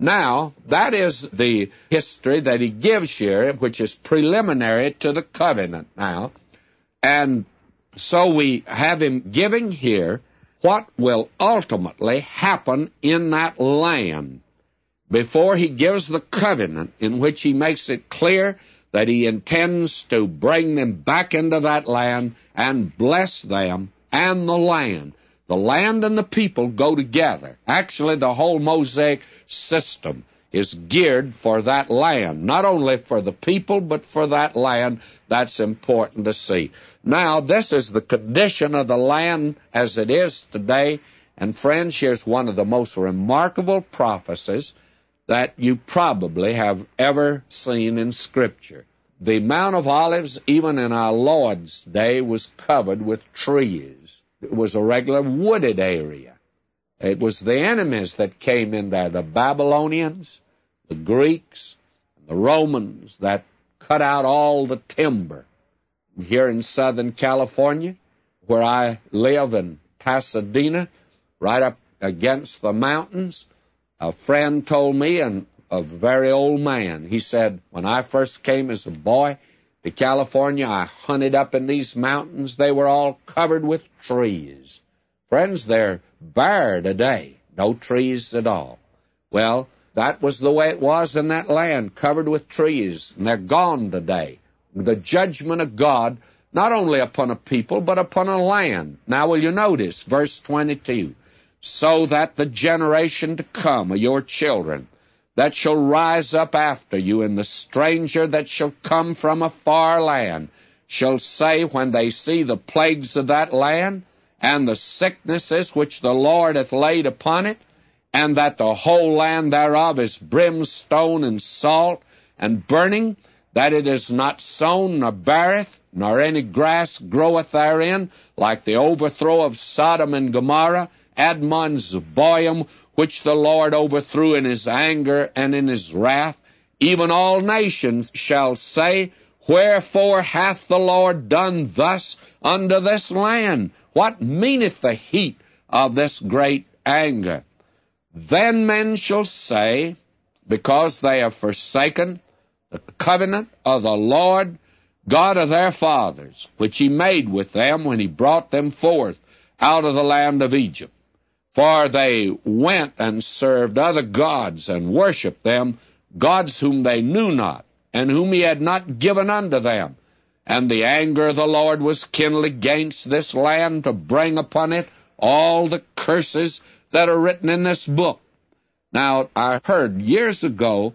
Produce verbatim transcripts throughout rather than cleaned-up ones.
Now, that is the history that he gives here, which is preliminary to the covenant now. And so we have him giving here what will ultimately happen in that land before he gives the covenant, in which he makes it clear that he intends to bring them back into that land and bless them and the land. The land and the people go together. Actually, the whole Mosaic system is geared for that land, not only for the people, but for that land. That's important to see. Now, this is the condition of the land as it is today. And friends, here's one of the most remarkable prophecies that you probably have ever seen in Scripture. The Mount of Olives, even in our Lord's day, was covered with trees. It was a regular wooded area. It was the enemies that came in there, the Babylonians, the Greeks, and the Romans, that cut out all the timber. Here in Southern California, where I live in Pasadena, right up against the mountains, a friend told me, and a very old man, he said, when I first came as a boy to California, I hunted up in these mountains. They were all covered with trees. Friends, they're bare today, no trees at all. Well, that was the way it was in that land, covered with trees, and they're gone today. The judgment of God, not only upon a people, but upon a land. Now, will you notice, verse twenty-two, so that the generation to come of your children that shall rise up after you, and the stranger that shall come from a far land, shall say when they see the plagues of that land, and the sicknesses which the Lord hath laid upon it, and that the whole land thereof is brimstone and salt and burning, that it is not sown nor beareth, nor any grass groweth therein, like the overthrow of Sodom and Gomorrah, Admon Zeboim, which the Lord overthrew in his anger and in his wrath. Even all nations shall say, wherefore hath the Lord done thus unto this land? What meaneth the heat of this great anger? Then men shall say, because they have forsaken the covenant of the Lord God of their fathers, which he made with them when he brought them forth out of the land of Egypt. For they went and served other gods and worshipped them, gods whom they knew not, and whom he had not given unto them. And the anger of the Lord was kindled against this land to bring upon it all the curses that are written in this book. Now, I heard years ago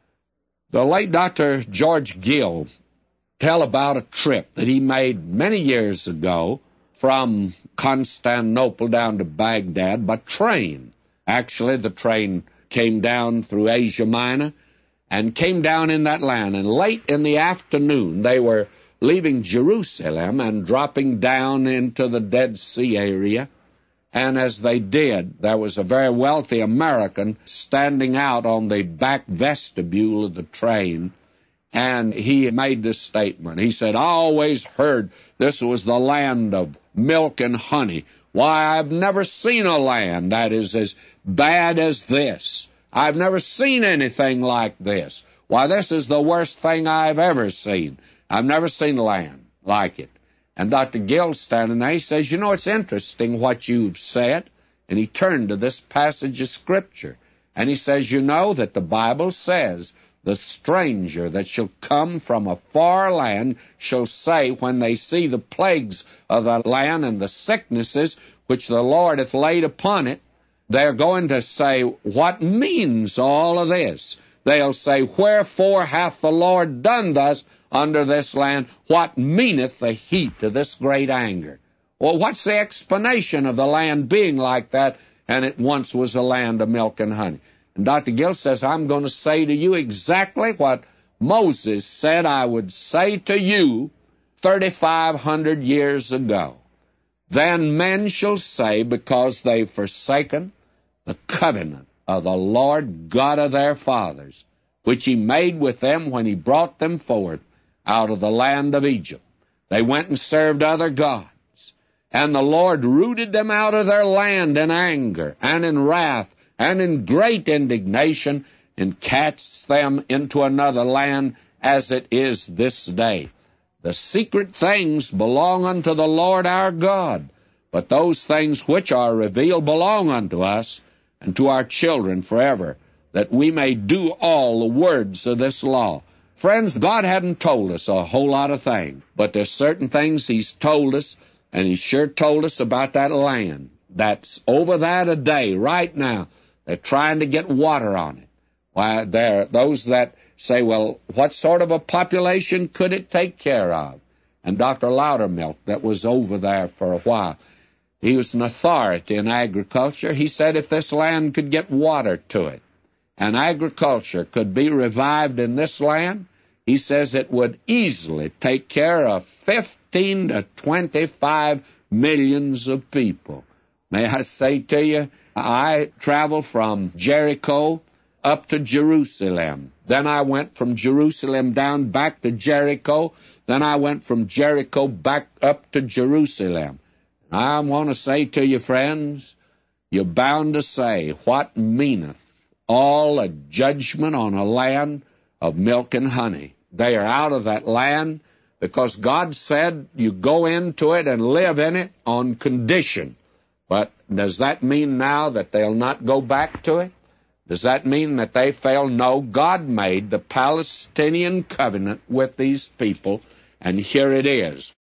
the late Doctor George Gill tell about a trip that he made many years ago from Constantinople down to Baghdad by train. Actually, the train came down through Asia Minor and came down in that land. And late in the afternoon, they were leaving Jerusalem and dropping down into the Dead Sea area. And as they did, there was a very wealthy American standing out on the back vestibule of the train, and he made this statement. He said, I always heard this was the land of milk and honey. Why, I've never seen a land that is as bad as this. I've never seen anything like this. Why, this is the worst thing I've ever seen. I've never seen a land like it. And Doctor Gill standing there, he says, you know, it's interesting what you've said. And he turned to this passage of Scripture. And he says, you know that the Bible says, the stranger that shall come from a far land shall say, when they see the plagues of the land and the sicknesses which the Lord hath laid upon it, they're going to say, what means all of this? They'll say, wherefore hath the Lord done thus under this land? What meaneth the heat of this great anger? Well, what's the explanation of the land being like that, and it once was a land of milk and honey? And Doctor Gill says, I'm going to say to you exactly what Moses said I would say to you thirty-five hundred years ago. Then men shall say, because they've forsaken the covenant of the Lord God of their fathers, which he made with them when he brought them forth out of the land of Egypt. They went and served other gods, and the Lord rooted them out of their land in anger and in wrath and in great indignation, and cast them into another land as it is this day. The secret things belong unto the Lord our God, but those things which are revealed belong unto us and to our children forever, that we may do all the words of this law. Friends, God hadn't told us a whole lot of things, but there's certain things He's told us, and He sure told us about that land that's over there today, right now. They're trying to get water on it. Why, there are those that say, well, what sort of a population could it take care of? And Doctor Loudermilk, that was over there for a while, he was an authority in agriculture. He said if this land could get water to it, and agriculture could be revived in this land, he says it would easily take care of fifteen to twenty-five millions of people. May I say to you, I traveled from Jericho up to Jerusalem. Then I went from Jerusalem down back to Jericho. Then I went from Jericho back up to Jerusalem. I want to say to you, friends, you're bound to say, what meaneth all a judgment on a land of milk and honey? They are out of that land because God said you go into it and live in it on condition. But does that mean now that they'll not go back to it? Does that mean that they fail? No, God made the Palestinian covenant with these people, and here it is.